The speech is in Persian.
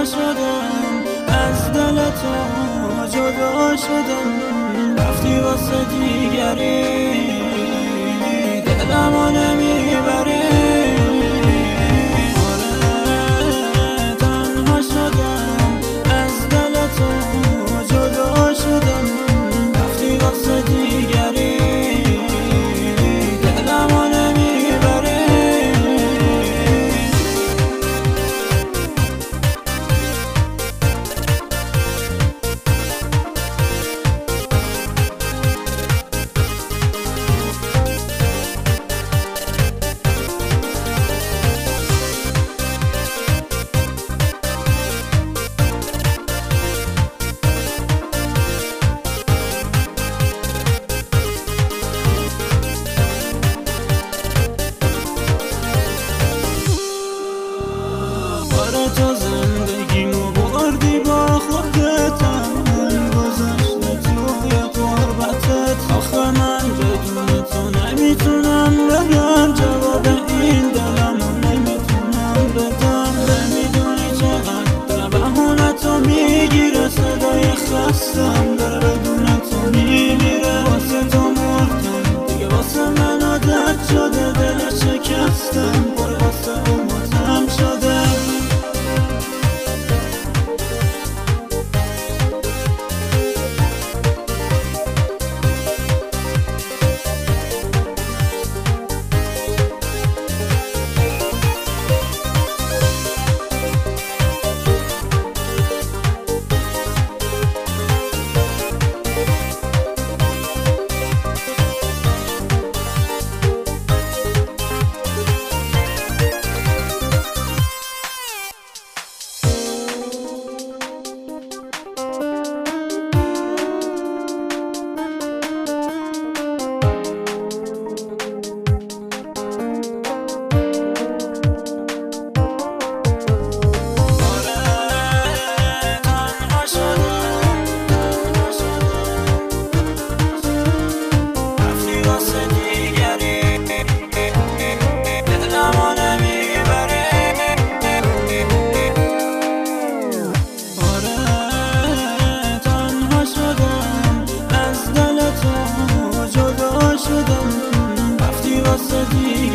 شدم، از دل تو جدا شدم، رفتی واسه دیگری دلمو نمیبری. آره تنها شدم، از دل تو جدا شدم، رفتی واسه دیگری دلمو نمیبری. تو زندگیمو بردی با خودتم، من گذشته توی قربتت. آخه من بدون تو نمیتونم بگم جواب این دلمو نمیتونم بدم. نمیدونی چقدر بهونه تو میگیره، صدای خستم داره بدون تو میمیره. واسه تو مردم دیگه، واسه من عادت شده، دل شکستم پر واسه امتم شده. شدم، رفتی واسه